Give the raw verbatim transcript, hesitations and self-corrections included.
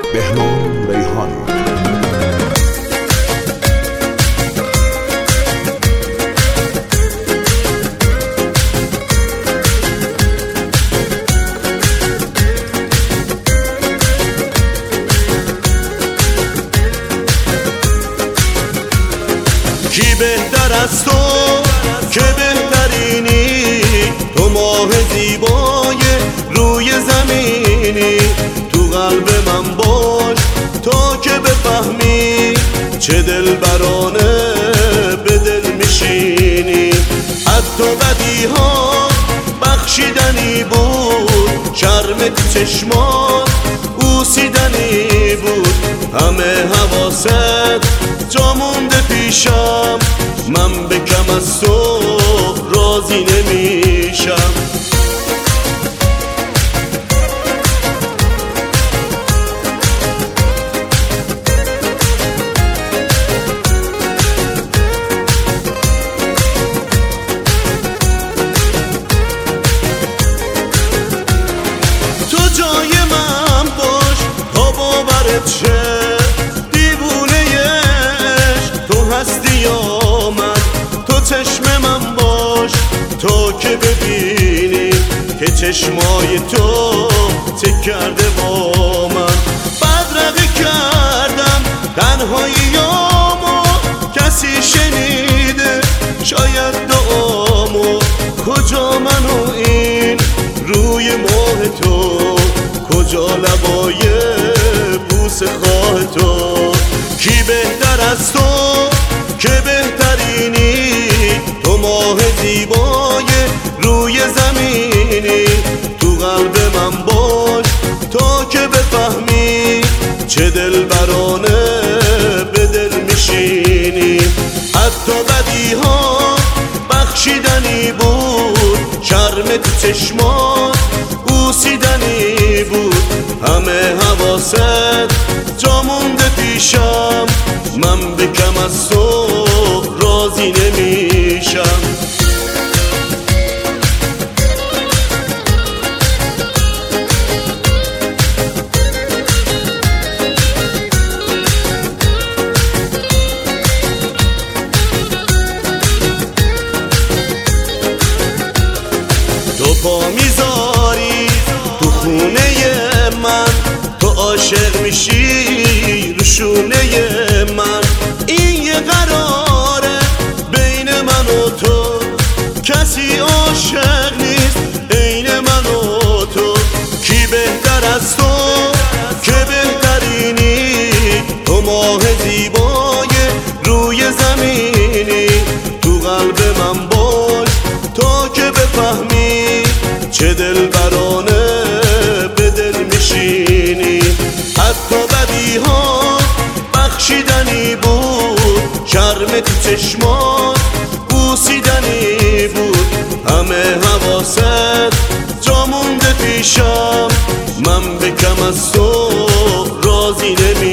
بهنام ریحان. کی بهتر از تو که بهترینی، تو ماه زیبای روی زمینی، تو قلب من باش تا که بفهمی چه دلبرانه به دل میشینی. حتی بدی ها بخشیدنی بود، شرم تو چشمات بوسیدنی بود. همه حواست جا مونده پیشم، من به کم از تو راضی نمیشم. تو جای من باش تا باورت شه، دیوونه عشق تو هستی یا من. تو چشم من باش تا که ببینی که چشمای تو چه کرده با من. بدرقه کردم تنهاییامو، کسی شنیده شاید دعامو. کجا من و این روی ماه تو، کجا لبای بوس خواه تو. کی بهتر از تو که بهترینی، تو ماه زیبای روی زمینی، تو قلب من باش تا که بفهمی چه دلبرانه به دل میشینی. حتی بدی ها بخشیدنی بود، شرم تو چشمات بوسیدنی بود. همه حواست جا مونده پیشم، من به کم از تو راضی نمیشم. تو پا میذاری تو خونه من، تو عاشق میشی رو شونه من. این یه قراره بین من و تو، کسی عاشق نیست عین من و تو. کی بهتر از تو که بهترینی، تو ماه زیبای روی زمینی، تو قلب من باش تا که بفهمی چه دلبرانه به دل میشینی. حتی بدی ها بخشیدنی بود، شرم تو چشمات بوسیدنی بود. همه حواست جا مونده پیشم، من به کم از تو راضی نمی